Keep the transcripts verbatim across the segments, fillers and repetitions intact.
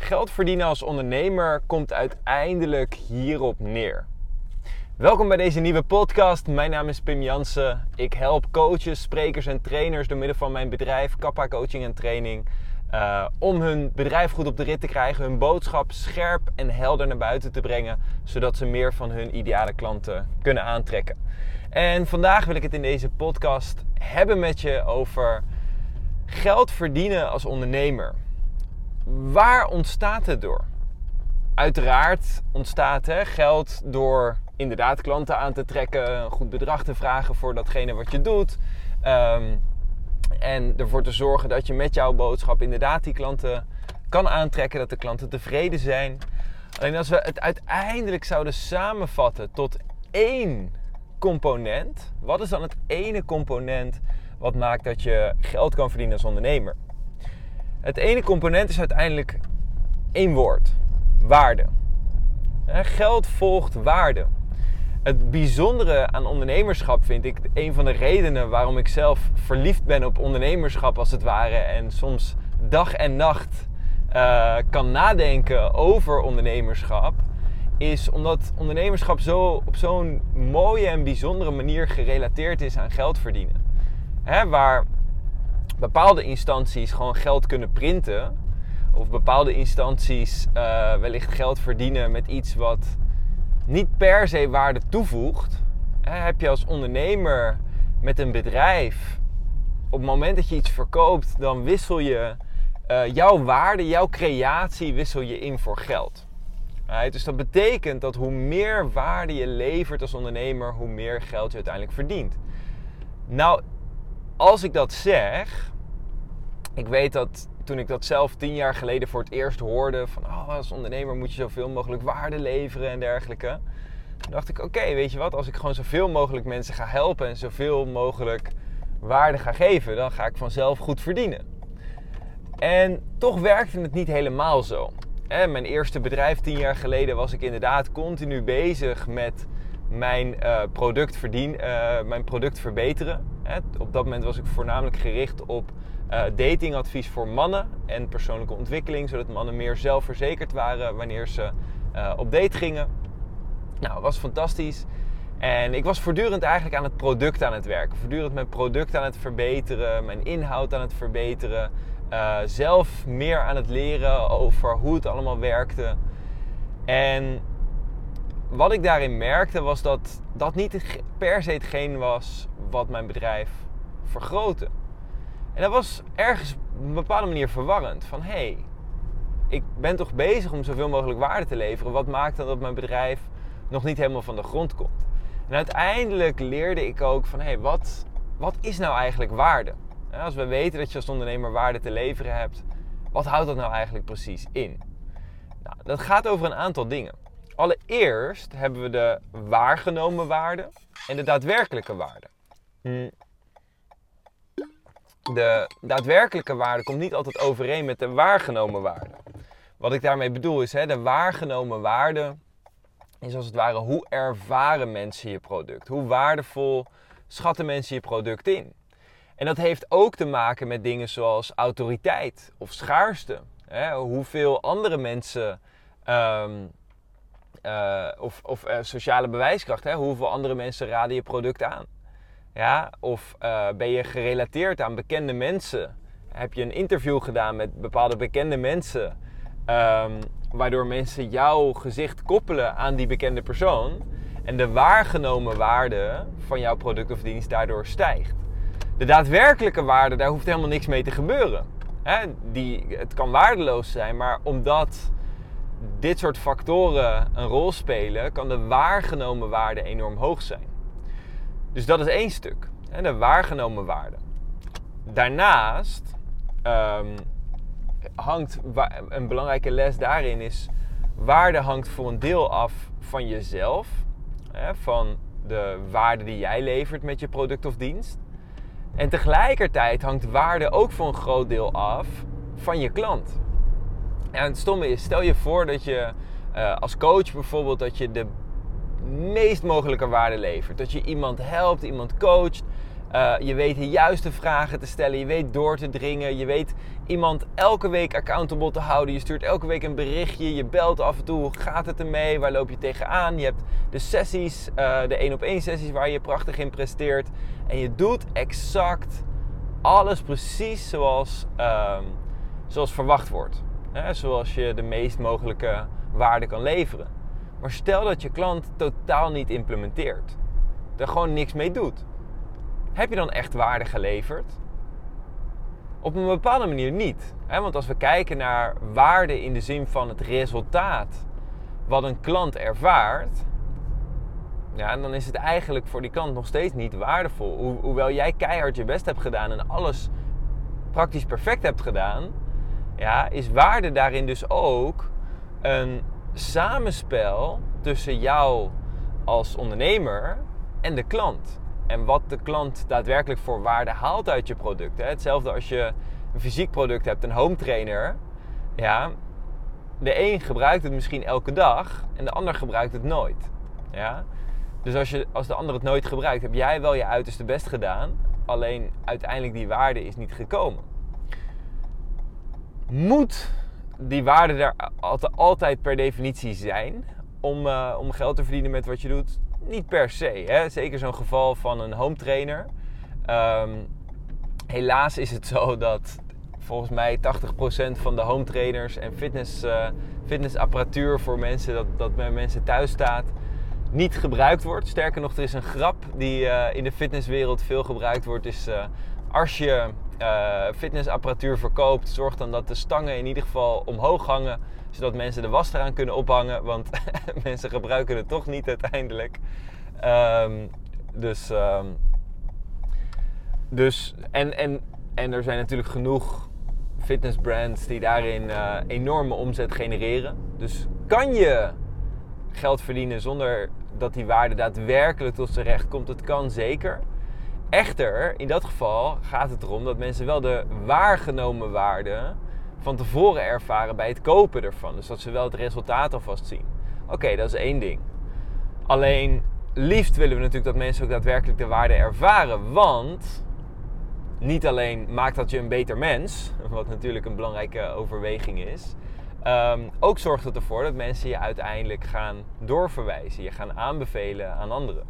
Geld verdienen als ondernemer komt uiteindelijk hierop neer. Welkom bij deze nieuwe podcast. Mijn naam is Pim Jansen. Ik help coaches, sprekers en trainers door middel van mijn bedrijf Kappa Coaching en Training uh, om hun bedrijf goed op de rit te krijgen, hun boodschap scherp en helder naar buiten te brengen, zodat ze meer van hun ideale klanten kunnen aantrekken. En vandaag wil ik het in deze podcast hebben met je over geld verdienen als ondernemer. Waar ontstaat het door? Uiteraard ontstaat hè, geld door inderdaad klanten aan te trekken, een goed bedrag te vragen voor datgene wat je doet. Um, en ervoor te zorgen dat je met jouw boodschap inderdaad die klanten kan aantrekken, dat de klanten tevreden zijn. Alleen als we het uiteindelijk zouden samenvatten tot één component, wat is dan het ene component wat maakt dat je geld kan verdienen als ondernemer? Het ene component is uiteindelijk één woord: waarde. Geld volgt waarde. Het bijzondere aan ondernemerschap vind ik een van de redenen waarom ik zelf verliefd ben op ondernemerschap als het ware. En soms dag en nacht uh, kan nadenken over ondernemerschap. Is omdat ondernemerschap zo, op zo'n mooie en bijzondere manier gerelateerd is aan geld verdienen. Hè, waar bepaalde instanties gewoon geld kunnen printen. Of bepaalde instanties uh, wellicht geld verdienen met iets wat niet per se waarde toevoegt. Hè, heb je als ondernemer met een bedrijf, op het moment dat je iets verkoopt, dan wissel je uh, jouw waarde, jouw creatie wissel je in voor geld. Right? Dus dat betekent dat hoe meer waarde je levert als ondernemer, hoe meer geld je uiteindelijk verdient. Nou, als ik dat zeg, ik weet dat toen ik dat zelf tien jaar geleden voor het eerst hoorde, van oh, als ondernemer moet je zoveel mogelijk waarde leveren en dergelijke. Toen dacht ik, oké, okay, weet je wat, als ik gewoon zoveel mogelijk mensen ga helpen en zoveel mogelijk waarde ga geven, dan ga ik vanzelf goed verdienen. En toch werkte het niet helemaal zo. En mijn eerste bedrijf tien jaar geleden was ik inderdaad continu bezig met mijn, uh, product, verdien, uh, mijn product verbeteren. Hè. Op dat moment was ik voornamelijk gericht op uh, datingadvies voor mannen en persoonlijke ontwikkeling, zodat mannen meer zelfverzekerd waren wanneer ze uh, op date gingen. Nou, dat was fantastisch. En ik was voortdurend eigenlijk aan het product aan het werken. Voortdurend mijn product aan het verbeteren, mijn inhoud aan het verbeteren. Uh, zelf meer aan het leren over hoe het allemaal werkte. En wat ik daarin merkte was dat dat niet per se hetgeen was wat mijn bedrijf vergrootte. En dat was ergens op een bepaalde manier verwarrend. Van hé, hey, ik ben toch bezig om zoveel mogelijk waarde te leveren. Wat maakt dan dat mijn bedrijf nog niet helemaal van de grond komt? En uiteindelijk leerde ik ook van hé, hey, wat, wat is nou eigenlijk waarde? Ja, als we weten dat je als ondernemer waarde te leveren hebt, wat houdt dat nou eigenlijk precies in? Nou, dat gaat over een aantal dingen. Allereerst hebben we de waargenomen waarde en de daadwerkelijke waarde. De daadwerkelijke waarde komt niet altijd overeen met de waargenomen waarde. Wat ik daarmee bedoel is, hè, de waargenomen waarde is als het ware hoe ervaren mensen je product. Hoe waardevol schatten mensen je product in. En dat heeft ook te maken met dingen zoals autoriteit of schaarste. Hè? Hoeveel andere mensen, um, uh, of, of uh, sociale bewijskracht, hè? Hoeveel andere mensen raden je product aan? Ja? Of uh, ben je gerelateerd aan bekende mensen? Heb je een interview gedaan met bepaalde bekende mensen, um, waardoor mensen jouw gezicht koppelen aan die bekende persoon en de waargenomen waarde van jouw product of dienst daardoor stijgt. De daadwerkelijke waarde, daar hoeft helemaal niks mee te gebeuren. Hè? Die, het kan waardeloos zijn, maar omdat dit soort factoren een rol spelen, kan de waargenomen waarde enorm hoog zijn. Dus dat is één stuk, hè? De waargenomen waarde. Daarnaast um, hangt wa- een belangrijke les daarin is, waarde hangt voor een deel af van jezelf, hè? Van de waarde die jij levert met je product of dienst. En tegelijkertijd hangt waarde ook voor een groot deel af van je klant. En het stomme is, stel je voor dat je uh, als coach bijvoorbeeld, dat je de meest mogelijke waarde levert. Dat je iemand helpt, iemand coacht Uh, je weet de juiste vragen te stellen. Je weet door te dringen. Je weet iemand elke week accountable te houden. Je stuurt elke week een berichtje. Je belt af en toe. Hoe gaat het ermee? Waar loop je tegenaan? Je hebt de sessies, uh, de één op één sessies waar je prachtig in presteert. En je doet exact alles precies zoals, uh, zoals verwacht wordt. Hè? Zoals je de meest mogelijke waarde kan leveren. Maar stel dat je klant totaal niet implementeert. Er gewoon niks mee doet. Heb je dan echt waarde geleverd? Op een bepaalde manier niet. Hè? Want als we kijken naar waarde in de zin van het resultaat wat een klant ervaart, ja, dan is het eigenlijk voor die klant nog steeds niet waardevol. Ho- hoewel jij keihard je best hebt gedaan en alles praktisch perfect hebt gedaan, ja, is waarde daarin dus ook een samenspel tussen jou als ondernemer en de klant. En wat de klant daadwerkelijk voor waarde haalt uit je product. Hè? Hetzelfde als je een fysiek product hebt, een home trainer. Ja, de een gebruikt het misschien elke dag en de ander gebruikt het nooit. Ja? Dus als, je, als de ander het nooit gebruikt, heb jij wel je uiterste best gedaan. Alleen uiteindelijk die waarde is niet gekomen. Moet die waarde er altijd per definitie zijn om, uh, om geld te verdienen met wat je doet? Niet per se. Hè? Zeker zo'n geval van een home trainer. Um, helaas is het zo dat volgens mij tachtig procent van de home trainers en fitness, uh, fitnessapparatuur voor mensen, dat, dat bij mensen thuis staat, niet gebruikt wordt. Sterker nog, er is een grap die uh, in de fitnesswereld veel gebruikt wordt. Is uh, als je uh, fitnessapparatuur verkoopt, zorg dan dat de stangen in ieder geval omhoog hangen, zodat mensen de was eraan kunnen ophangen. Want mensen gebruiken het toch niet uiteindelijk. Um, dus, um, dus en, en, en er zijn natuurlijk genoeg fitnessbrands die daarin uh, enorme omzet genereren. Dus kan je geld verdienen zonder dat die waarde daadwerkelijk tot zijn recht komt? Het kan zeker. Echter, in dat geval gaat het erom dat mensen wel de waargenomen waarde van tevoren ervaren bij het kopen ervan. Dus dat ze wel het resultaat alvast zien. Oké, okay, dat is één ding. Alleen, liefst willen we natuurlijk dat mensen ook daadwerkelijk de waarde ervaren. Want niet alleen maakt dat je een beter mens, wat natuurlijk een belangrijke overweging is. Um, ook zorgt het ervoor dat mensen je uiteindelijk gaan doorverwijzen. Je gaan aanbevelen aan anderen.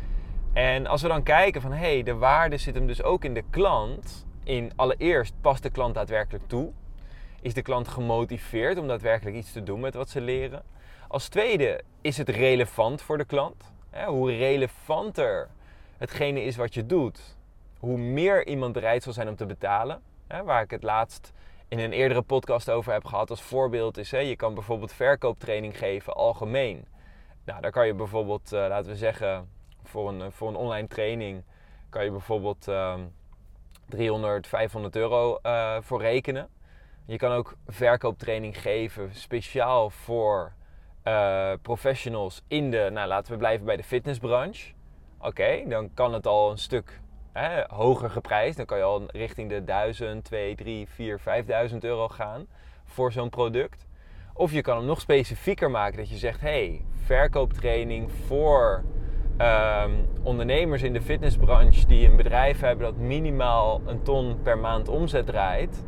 En als we dan kijken van, hé, hey, de waarde zit hem dus ook in de klant. In allereerst, past de klant daadwerkelijk toe? Is de klant gemotiveerd om daadwerkelijk iets te doen met wat ze leren? Als tweede, is het relevant voor de klant? Hè, hoe relevanter hetgene is wat je doet, hoe meer iemand bereid zal zijn om te betalen. Hè, waar ik het laatst in een eerdere podcast over heb gehad als voorbeeld is, hè, je kan bijvoorbeeld verkooptraining geven algemeen. Nou, daar kan je bijvoorbeeld, uh, laten we zeggen, voor een, voor een online training kan je bijvoorbeeld uh, driehonderd, vijfhonderd euro uh, voor rekenen. Je kan ook verkooptraining geven speciaal voor uh, professionals in de, nou laten we blijven bij de fitnessbranche. Oké, okay, dan kan het al een stuk hè, hoger geprijsd. Dan kan je al richting de duizend, twee, drie, vier, vijfduizend euro gaan voor zo'n product. Of je kan hem nog specifieker maken dat je zegt, hey, verkooptraining voor um, ondernemers in de fitnessbranche die een bedrijf hebben dat minimaal een ton per maand omzet draait.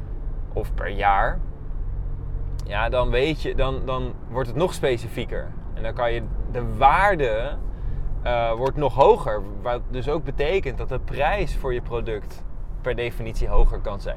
Of per jaar, ja, dan weet je, dan, dan wordt het nog specifieker. En dan kan je, de waarde uh, wordt nog hoger. Wat dus ook betekent dat de prijs voor je product per definitie hoger kan zijn.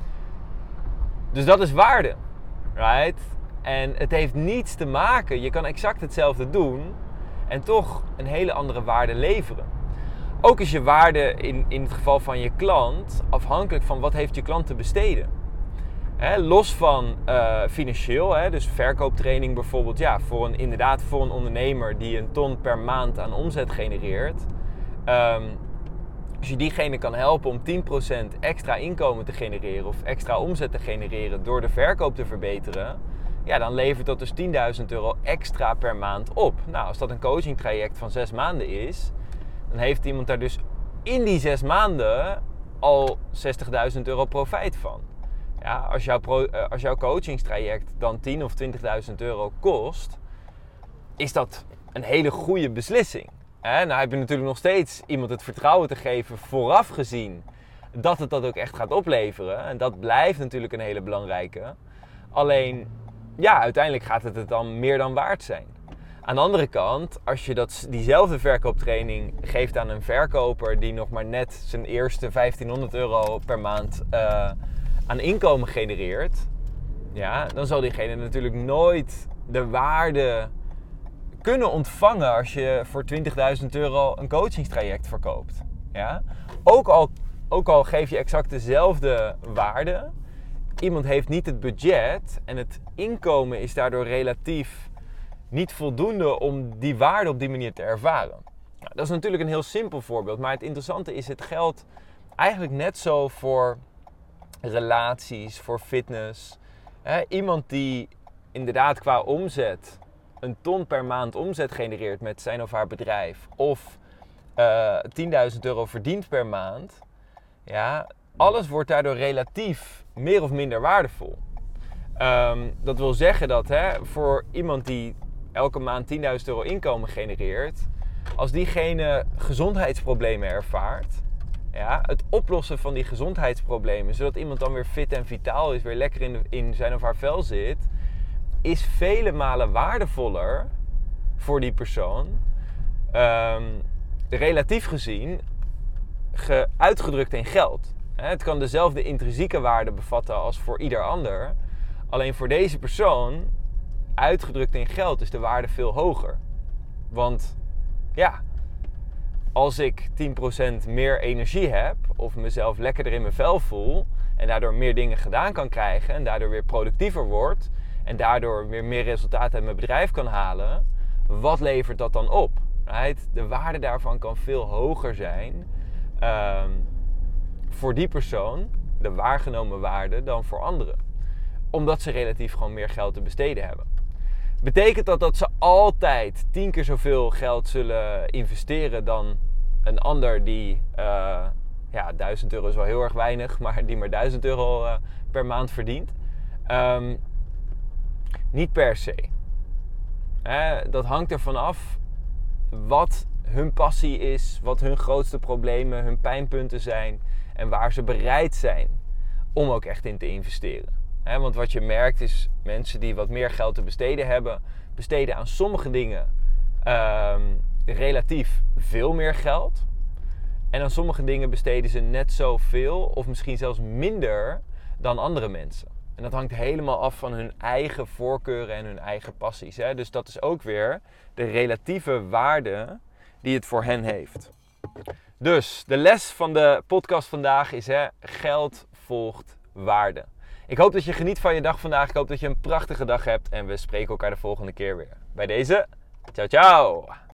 Dus dat is waarde, right? En het heeft niets te maken, je kan exact hetzelfde doen en toch een hele andere waarde leveren. Ook is je waarde in, in het geval van je klant afhankelijk van wat heeft je klant te besteden. He, los van uh, financieel, he, dus verkooptraining bijvoorbeeld, ja, voor een, inderdaad voor een ondernemer die een ton per maand aan omzet genereert. Um, als je diegene kan helpen om tien procent extra inkomen te genereren of extra omzet te genereren door de verkoop te verbeteren, ja, dan levert dat dus tienduizend euro extra per maand op. Nou, als dat een coaching traject van zes maanden is, dan heeft iemand daar dus in die zes maanden al zestigduizend euro profijt van. Ja, als, jouw pro, uh, als jouw coachingstraject dan tien of twintigduizend euro kost, is dat een hele goede beslissing. En nou heb je natuurlijk nog steeds iemand het vertrouwen te geven vooraf gezien dat het dat ook echt gaat opleveren. En dat blijft natuurlijk een hele belangrijke. Alleen, ja, uiteindelijk gaat het het dan meer dan waard zijn. Aan de andere kant, als je dat, diezelfde verkooptraining geeft aan een verkoper die nog maar net zijn eerste vijftienhonderd euro per maand uh, aan inkomen genereert, ja, dan zal diegene natuurlijk nooit de waarde kunnen ontvangen als je voor twintigduizend euro een coachingstraject verkoopt. Ja? Ook al, ook al geef je exact dezelfde waarde, iemand heeft niet het budget en het inkomen is daardoor relatief niet voldoende om die waarde op die manier te ervaren. Nou, dat is natuurlijk een heel simpel voorbeeld, maar het interessante is, het geldt eigenlijk net zo voor relaties, voor fitness. He, iemand die inderdaad qua omzet een ton per maand omzet genereert met zijn of haar bedrijf, of uh, tienduizend euro verdient per maand, ja, alles wordt daardoor relatief meer of minder waardevol. Um, dat wil zeggen dat hè, voor iemand die elke maand tienduizend euro inkomen genereert, als diegene gezondheidsproblemen ervaart, ja, het oplossen van die gezondheidsproblemen, zodat iemand dan weer fit en vitaal is, weer lekker in, de, in zijn of haar vel zit, is vele malen waardevoller voor die persoon, um, relatief gezien, ge, uitgedrukt in geld. Het kan dezelfde intrinsieke waarde bevatten als voor ieder ander. Alleen voor deze persoon, uitgedrukt in geld, is de waarde veel hoger. Want ja, als ik tien procent meer energie heb, of mezelf lekkerder in mijn vel voel, en daardoor meer dingen gedaan kan krijgen, en daardoor weer productiever word, en daardoor weer meer resultaten uit mijn bedrijf kan halen, wat levert dat dan op? Right? De waarde daarvan kan veel hoger zijn um, voor die persoon, de waargenomen waarde, dan voor anderen. Omdat ze relatief gewoon meer geld te besteden hebben. Betekent dat dat ze altijd tien keer zoveel geld zullen investeren dan een ander die, uh, ja, duizend euro is wel heel erg weinig, maar die maar duizend euro uh, per maand verdient? Um, niet per se. Hè, dat hangt ervan af wat hun passie is, wat hun grootste problemen, hun pijnpunten zijn en waar ze bereid zijn om ook echt in te investeren. He, want wat je merkt is, mensen die wat meer geld te besteden hebben, besteden aan sommige dingen um, relatief veel meer geld. En aan sommige dingen besteden ze net zoveel of misschien zelfs minder dan andere mensen. En dat hangt helemaal af van hun eigen voorkeuren en hun eigen passies. Hè? Dus dat is ook weer de relatieve waarde die het voor hen heeft. Dus de les van de podcast vandaag is, hè, geld volgt waarde. Ik hoop dat je geniet van je dag vandaag. Ik hoop dat je een prachtige dag hebt. En we spreken elkaar de volgende keer weer. Bij deze, ciao ciao!